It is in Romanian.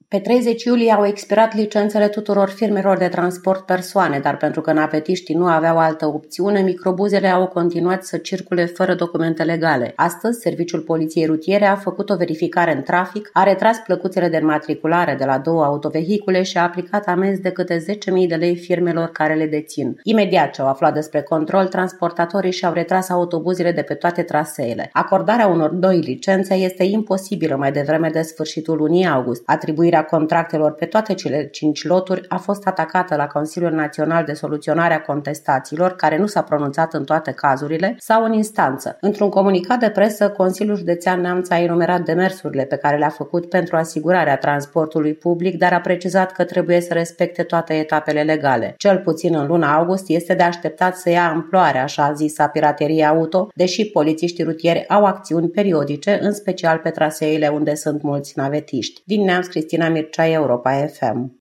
Pe 30 iulie au expirat licențele tuturor firmelor de transport persoane, dar pentru că navetiștii nu aveau altă opțiune, microbuzele au continuat să circule fără documente legale. Astăzi, Serviciul Poliției Rutiere a făcut o verificare în trafic, a retras plăcuțele de înmatriculare de la 2 autovehicule și a aplicat amenzi de câte 10.000 de lei firmelor care le dețin. Imediat ce au aflat despre control, transportatorii și-au retras autobuzele de pe toate traseele. Acordarea unor noi licențe este imposibilă mai devreme de sfârșitul lunii august. Atribuirea contractelor pe toate cele 5 loturi a fost atacată la Consiliul Național de Soluționare a Contestațiilor, care nu s-a pronunțat în toate cazurile, sau în instanță. Într-un comunicat de presă, Consiliul Județean Neamț a enumerat demersurile pe care le-a făcut pentru asigurarea transportului public, dar a precizat că trebuie să respecte toate etapele legale. Cel puțin în luna august este de așteptat să ia amploare așa zisa piraterie auto, deși polițiștii rutieri au acțiuni periodice, în special pe traseele unde sunt mulți navetiști. Din Neamț, Cristina Mircea, Europa FM.